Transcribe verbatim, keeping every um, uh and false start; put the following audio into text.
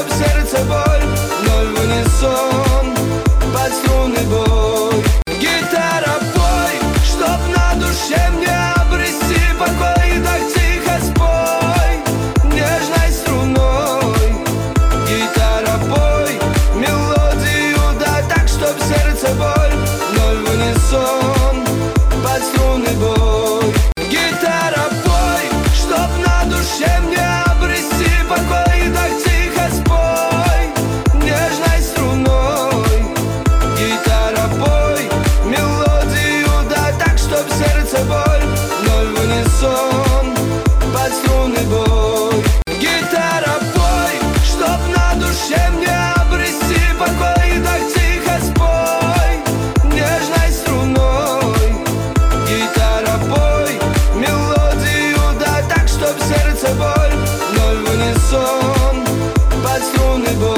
чтоб в сердце боль, ноль в унисон, под струны бой. Гитара, пой, чтоб на душе мне обрести покой, так тихо спой нежной струной. Гитара, пой мелодию, да так, чтоб в сердце боль, ноль в унисон, под струны бой. Гитара, пой, чтоб на душе мне обрести покой, так тихо спой нежной струной. Гитара, пой мелодию, да так, чтоб в сердце боль, ноль в унисон, под струны бой. Гитара, пой, чтоб на душе мне обрести покой, так тихо спой нежной струной. Гитара, пой мелодию, да так, чтоб в сердце боль, ноль в унисон, под струны бой.